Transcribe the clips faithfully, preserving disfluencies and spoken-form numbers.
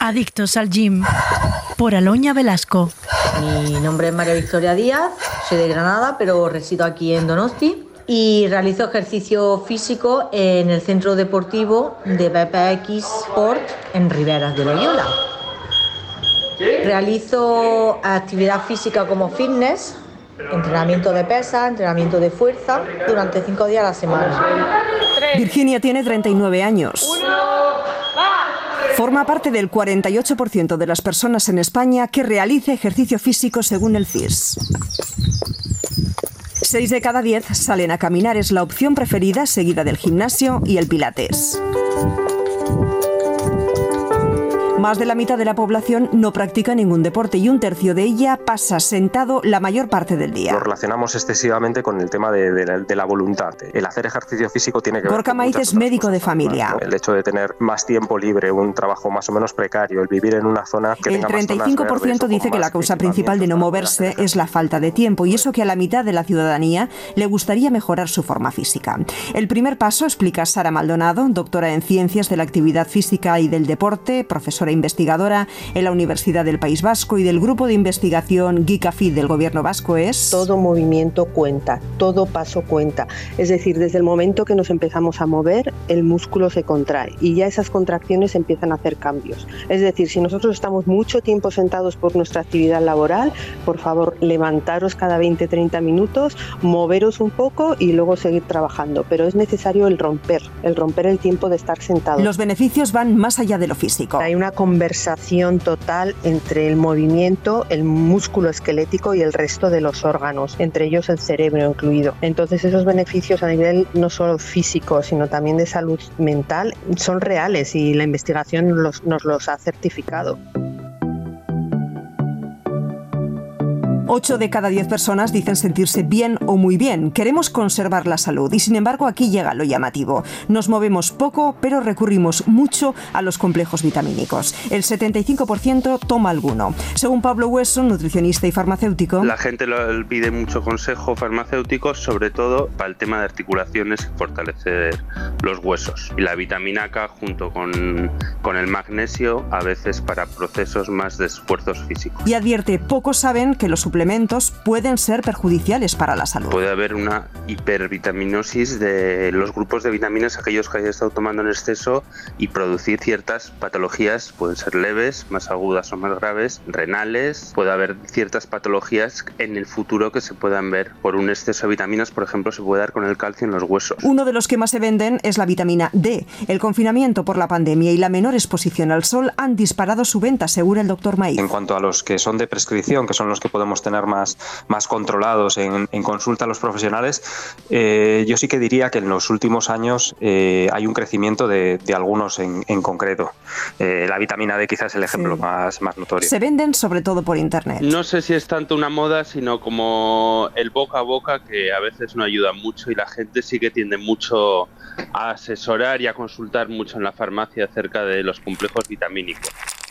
Adictos al gym, por Aloña Velasco. Mi nombre es María Victoria Díaz, soy de Granada, pero resido aquí en Donosti y realizo ejercicio físico en el centro deportivo de B P X Sport en Riberas de Loyola. Realizo actividad física como fitness, entrenamiento de pesas, entrenamiento de fuerza durante cinco días a la semana. Virginia tiene treinta y nueve años. Forma parte del cuarenta y ocho por ciento de las personas en España que realiza ejercicio físico según el C I S. Seis de cada diez salen a caminar, es la opción preferida, seguida del gimnasio y el pilates. Más de la mitad de la población no practica ningún deporte y un tercio de ella pasa sentado la mayor parte del día. Lo relacionamos excesivamente con el tema de, de, la, de la voluntad. El hacer ejercicio físico tiene que ver Gorka con Maiz es médico de familia. ¿no? El hecho de tener más tiempo libre, un trabajo más o menos precario, el vivir en una zona que el tenga treinta y cinco por ciento dice que la causa principal de no moverse es la falta de tiempo y eso que a la mitad de la ciudadanía le gustaría mejorar su forma física. El primer paso, explica Sara Maldonado, doctora en Ciencias de la Actividad Física y del Deporte, profesora investigadora en la Universidad del País Vasco y del Grupo de Investigación GICAFID del Gobierno Vasco, es... Todo movimiento cuenta, todo paso cuenta. Es decir, desde el momento que nos empezamos a mover, el músculo se contrae y ya esas contracciones empiezan a hacer cambios. Es decir, si nosotros estamos mucho tiempo sentados por nuestra actividad laboral, por favor, levantaros cada veinte a treinta minutos, moveros un poco y luego seguir trabajando. Pero es necesario el romper, el romper el tiempo de estar sentados. Los beneficios van más allá de lo físico. Hay una conversación total entre el movimiento, el músculo esquelético y el resto de los órganos, entre ellos el cerebro incluido. Entonces esos beneficios a nivel no solo físico, sino también de salud mental son reales y la investigación los, nos los ha certificado. Ocho de cada diez personas dicen sentirse bien o muy bien. Queremos conservar la salud y, sin embargo, aquí llega lo llamativo. Nos movemos poco, pero recurrimos mucho a los complejos vitamínicos. El setenta y cinco por ciento toma alguno. Según Pablo Hueso, nutricionista y farmacéutico... La gente lo pide mucho consejo farmacéutico, sobre todo para el tema de articulaciones y fortalecer los huesos. Y la vitamina K junto con, con el magnesio, a veces para procesos más de esfuerzos físicos. Y advierte, pocos saben que los suplementos pueden ser perjudiciales para la salud. Puede haber una hipervitaminosis de los grupos de vitaminas, aquellos que hayan estado tomando en exceso, y producir ciertas patologías, pueden ser leves, más agudas o más graves, renales. Puede haber ciertas patologías en el futuro que se puedan ver por un exceso de vitaminas, por ejemplo, se puede dar con el calcio en los huesos. Uno de los que más se venden es la vitamina D. El confinamiento por la pandemia y la menor exposición al sol han disparado su venta, asegura el doctor Maiz. En cuanto a los que son de prescripción, que son los que podemos tener más, más controlados en, en consulta a los profesionales, eh, yo sí que diría que en los últimos años eh, hay un crecimiento de, de algunos en, en concreto. Eh, la vitamina D quizás es el ejemplo sí. más, más notorio. Se venden sobre todo por internet. No sé si es tanto una moda, sino como el boca a boca, que a veces no ayuda mucho y la gente sí que tiende mucho a asesorar y a consultar mucho en la farmacia acerca de los complejos vitamínicos.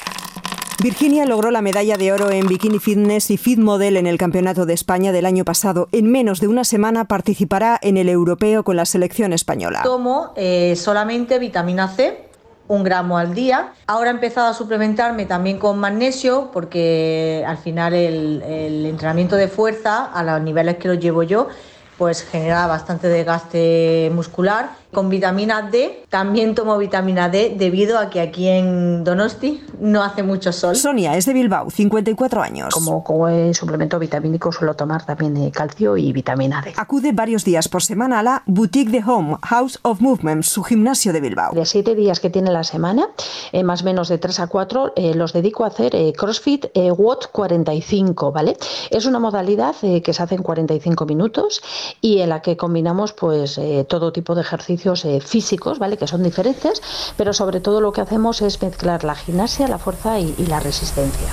Virginia logró la medalla de oro en Bikini Fitness y Fit Model en el Campeonato de España del año pasado. En menos de una semana participará en el europeo con la selección española. Tomo eh, solamente vitamina C, un gramo al día. Ahora he empezado a suplementarme también con magnesio porque al final el, el entrenamiento de fuerza, a los niveles que lo llevo yo, pues genera bastante desgaste muscular. Con vitamina D, también tomo vitamina D debido a que aquí en Donosti no hace mucho sol. Sonia es de Bilbao, cincuenta y cuatro años. Como, como suplemento vitamínico suelo tomar también calcio y vitamina D. Acude varios días por semana a la Boutique de Home, House of Movement, su gimnasio de Bilbao. De siete días que tiene la semana, eh, más o menos de tres a cuatro, eh, los dedico a hacer eh, CrossFit eh, W O D cuarenta y cinco, ¿vale? Es una modalidad eh, que se hace en cuarenta y cinco minutos y en la que combinamos pues eh, todo tipo de ejercicios Eh, físicos, ¿vale? Que son diferentes, pero sobre todo lo que hacemos es mezclar la gimnasia, la fuerza y, y la resistencia.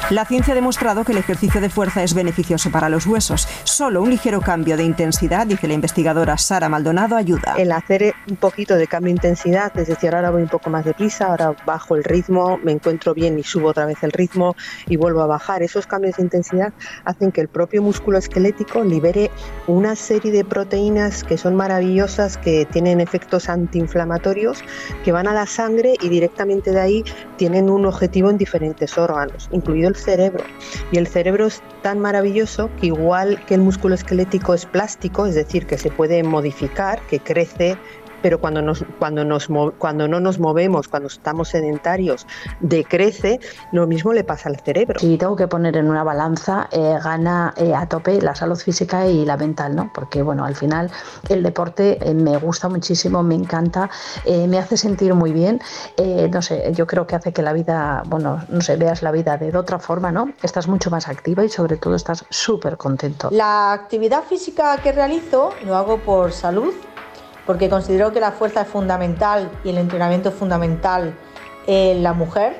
La ciencia ha demostrado que el ejercicio de fuerza es beneficioso para los huesos. Solo un ligero cambio de intensidad, dice la investigadora Sara Maldonado, ayuda. El hacer un poquito de cambio de intensidad, es decir, ahora voy un poco más deprisa, ahora bajo el ritmo, me encuentro bien y subo otra vez el ritmo y vuelvo a bajar. Esos cambios de intensidad hacen que el propio músculo esquelético libere una serie de proteínas que son maravillosas, que tienen efectos antiinflamatorios, que van a la sangre y directamente de ahí tienen un objetivo en diferentes órganos, incluido el cerebro. Y el cerebro es tan maravilloso que, igual que el músculo esquelético es plástico, es decir, que se puede modificar, que crece, pero cuando, nos, cuando, nos, cuando no nos movemos, cuando estamos sedentarios, decrece, lo mismo le pasa al cerebro. Si tengo que poner en una balanza, eh, gana eh, a tope la salud física y la mental, ¿no? Porque, bueno, al final el deporte eh, me gusta muchísimo, me encanta, eh, me hace sentir muy bien, eh, no sé, yo creo que hace que la vida, bueno, no sé, veas la vida de otra forma, ¿no? Estás mucho más activa y sobre todo estás súper contento. La actividad física que realizo lo hago por salud, porque considero que la fuerza es fundamental y el entrenamiento es fundamental en la mujer,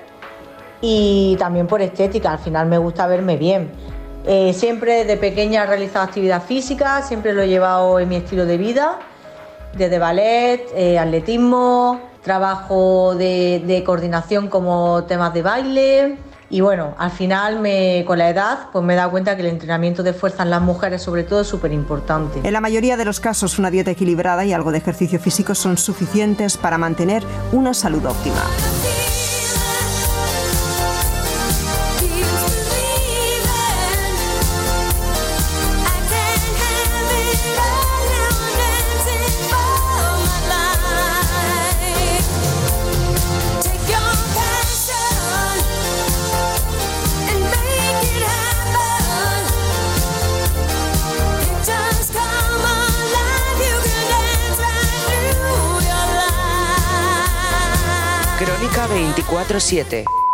y también por estética, al final me gusta verme bien. Eh, siempre de pequeña he realizado actividad física, siempre lo he llevado en mi estilo de vida, desde ballet, eh, atletismo, trabajo de, de coordinación como temas de baile. Y bueno, al final me, con la edad pues me he dado cuenta que el entrenamiento de fuerza en las mujeres sobre todo es súper importante. En la mayoría de los casos, una dieta equilibrada y algo de ejercicio físico son suficientes para mantener una salud óptima. Crónica veinticuatro siete.